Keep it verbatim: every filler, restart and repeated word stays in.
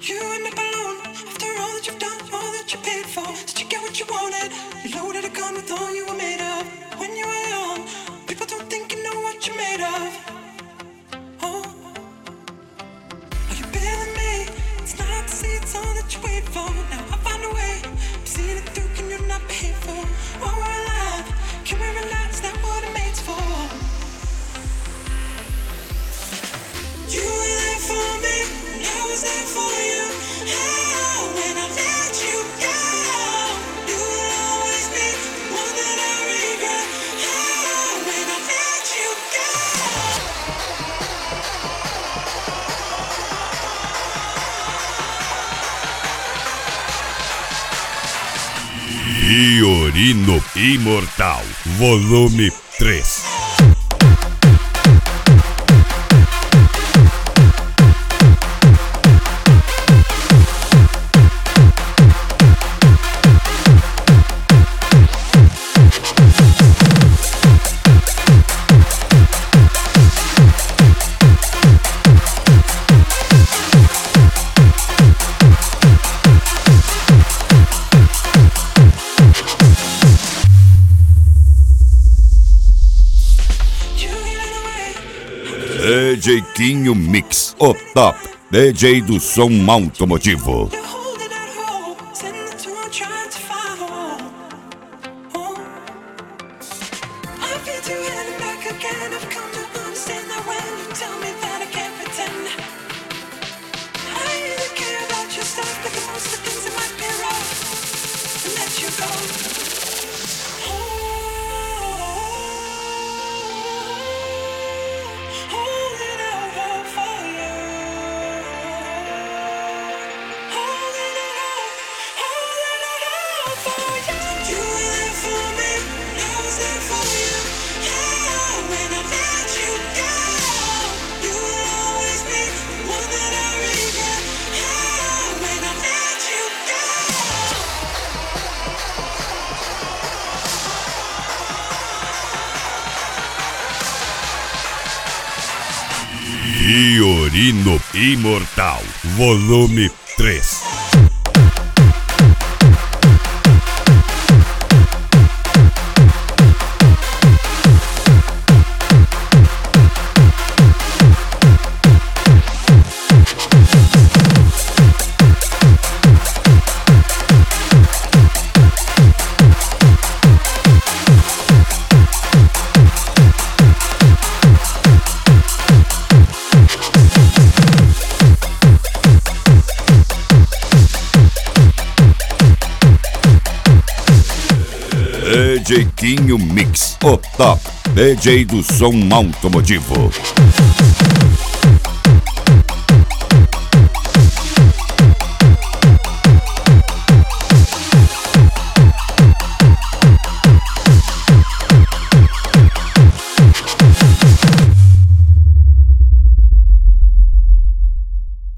You end up alone after all that you've done, all that you paid for. Did you get what you wanted? You loaded a gun with all you were made of. When you were young, people don't think you know what you're made of. Oh, are you bailing me? It's not to see it's all that you wait for. Now I find a way. I've seen it through, can you not pay for? While we're alive, can we relax? That what it made's for. You were there for me, and I was there for you. Oh, when I let you go, you will always be the one that I regret. Oh, when I let you go. Fiorino Imortal, volume três. D J Quinho Mix, o top D J do som automotivo. You're holding that hole, sending the two, I'm trying to find a hole. Oh, I feel to hand it back again. I've come to understand that when you tell me that I can't pretend. I really care about your stuff, but the most of things that might be rough to let you go. Holding out hope for you. Holding it out, holding it out for you. You were there for me, and I was there for you. Yeah, when I let you go, you will always be the one that I regret. Yeah, when I let you go. Fiorino Imortal, volume três. D J Quinho Mix, o top D J do som automotivo.